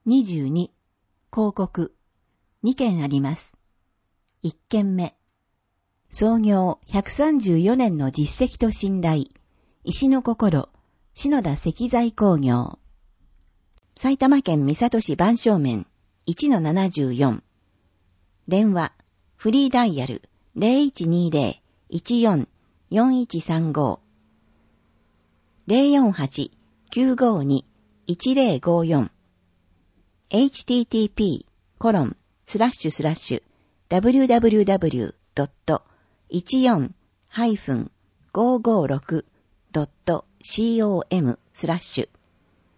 22、広告。2件あります。1件目。創業134年の実績と信頼。石の心、篠田石材工業。埼玉県三郷市番正面 1-74。電話、フリーダイヤル 0120-14-4135。048-952-1054。http://www.14-556.com/。